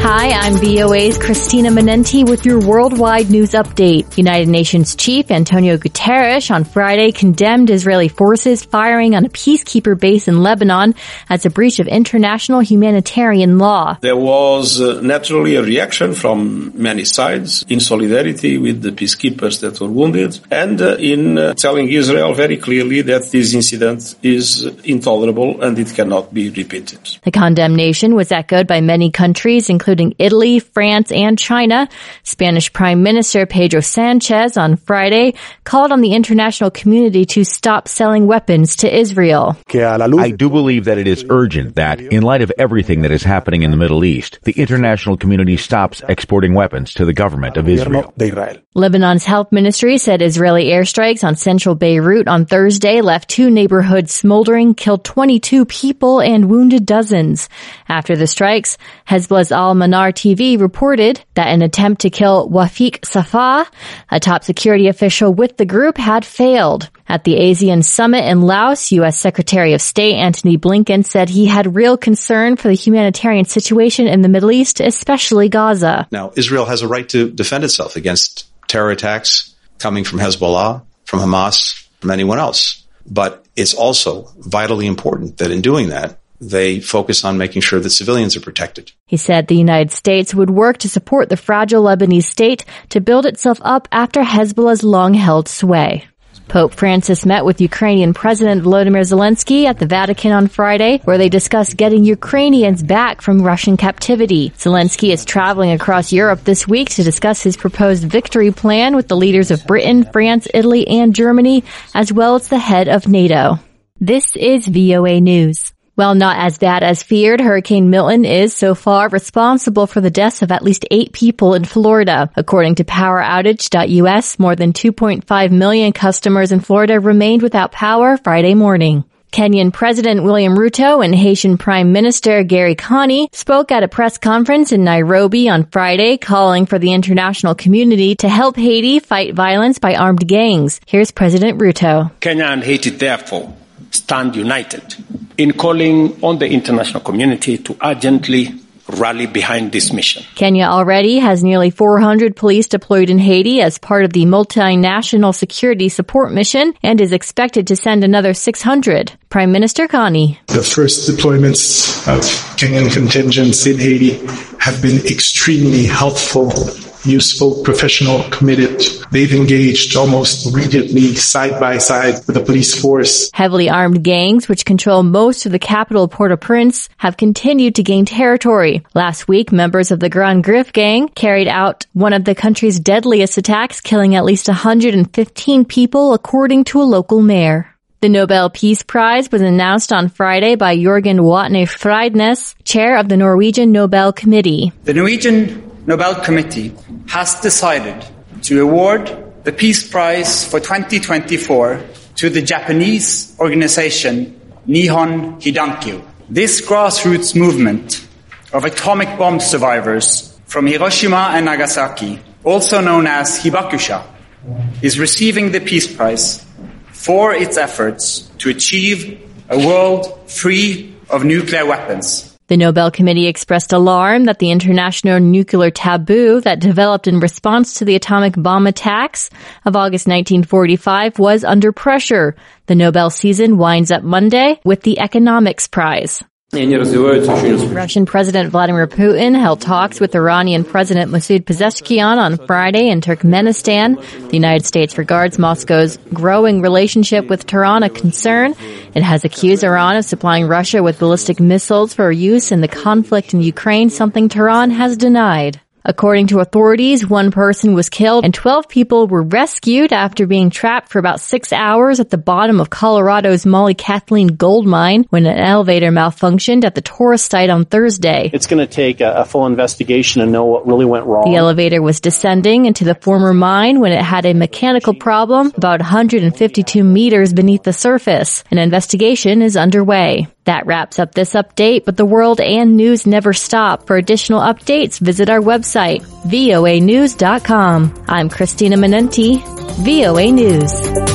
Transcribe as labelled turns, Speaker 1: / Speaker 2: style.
Speaker 1: Hi, I'm VOA's Christina Menenti with your worldwide news update. United Nations Chief Antonio Guterres on Friday condemned Israeli forces firing on a peacekeeper base in Lebanon as a breach of international humanitarian law.
Speaker 2: There was naturally a reaction from many sides in solidarity with the peacekeepers that were wounded and in telling Israel very clearly that this incident is intolerable and it cannot be repeated.
Speaker 1: The condemnation was echoed by many countries, including Italy, France, and China. Spanish Prime Minister Pedro Sanchez on Friday called on the international community to stop selling weapons to Israel.
Speaker 3: I do believe that it is urgent that, in light of everything that is happening in the Middle East, the international community stops exporting weapons to the government of Israel.
Speaker 1: Lebanon's health ministry said Israeli airstrikes on central Beirut on Thursday left 2 neighborhoods smoldering, killed 22 people, and wounded dozens. After the strikes, Hezbollah's Al-Manar TV reported that an attempt to kill Wafiq Safah, a top security official with the group, had failed. At the ASEAN summit in Laos, U.S. Secretary of State Antony Blinken said he had real concern for the humanitarian situation in the Middle East, especially Gaza.
Speaker 4: Now, Israel has a right to defend itself against terror attacks coming from Hezbollah, from Hamas, from anyone else. But it's also vitally important that in doing that, they focus on making sure that civilians are protected.
Speaker 1: He said the United States would work to support the fragile Lebanese state to build itself up after Hezbollah's long-held sway. Pope Francis met with Ukrainian President Volodymyr Zelensky at the Vatican on Friday, where they discussed getting Ukrainians back from Russian captivity. Zelensky is traveling across Europe this week to discuss his proposed victory plan with the leaders of Britain, France, Italy, and Germany, as well as the head of NATO. This is VOA News. Well, not as bad as feared, Hurricane Milton is so far responsible for the deaths of at least 8 people in Florida. According to PowerOutage.us, more than 2.5 million customers in Florida remained without power Friday morning. Kenyan President William Ruto and Haitian Prime Minister Gary Coney spoke at a press conference in Nairobi on Friday, calling for the international community to help Haiti fight violence by armed gangs. Here's President Ruto.
Speaker 5: Kenya and Haiti, therefore, stand united in calling on the international community to urgently rally behind this mission.
Speaker 1: Kenya already has nearly 400 police deployed in Haiti as part of the multinational security support mission and is expected to send another 600. Prime Minister Coney.
Speaker 6: The first deployments of Kenyan contingents in Haiti have been extremely helpful, useful, professional, committed. They've engaged almost immediately side by side with the police force.
Speaker 1: Heavily armed gangs, which control most of the capital Port-au-Prince, have continued to gain territory. Last week, members of the Grand Griffe gang carried out one of the country's deadliest attacks, killing at least 115 people, according to a local mayor. The Nobel Peace Prize was announced on Friday by Jørgen Watne Friednes, chair of the Norwegian Nobel Committee.
Speaker 7: The Norwegian Nobel Committee has decided to award the Peace Prize for 2024 to the Japanese organization Nihon Hidankyo. This grassroots movement of atomic bomb survivors from Hiroshima and Nagasaki, also known as Hibakusha, is receiving the Peace Prize for its efforts to achieve a world free of nuclear weapons.
Speaker 1: The Nobel Committee expressed alarm that the international nuclear taboo that developed in response to the atomic bomb attacks of August 1945 was under pressure. The Nobel season winds up Monday with the Economics Prize. Russian President Vladimir Putin held talks with Iranian President Masoud Pezeshkian on Friday in Turkmenistan. The United States regards Moscow's growing relationship with Tehran a concern. It has accused Iran of supplying Russia with ballistic missiles for use in the conflict in Ukraine, something Tehran has denied. According to authorities, 1 person was killed and 12 people were rescued after being trapped for about 6 hours at the bottom of Colorado's Molly Kathleen gold mine when an elevator malfunctioned at the tourist site on Thursday.
Speaker 8: It's going to take a full investigation to know what really went wrong.
Speaker 1: The elevator was descending into the former mine when it had a mechanical problem about 152 meters beneath the surface. An investigation is underway. That wraps up this update, but the world and news never stop. For additional updates, visit our website, voanews.com. I'm Christina Menenti, VOA News.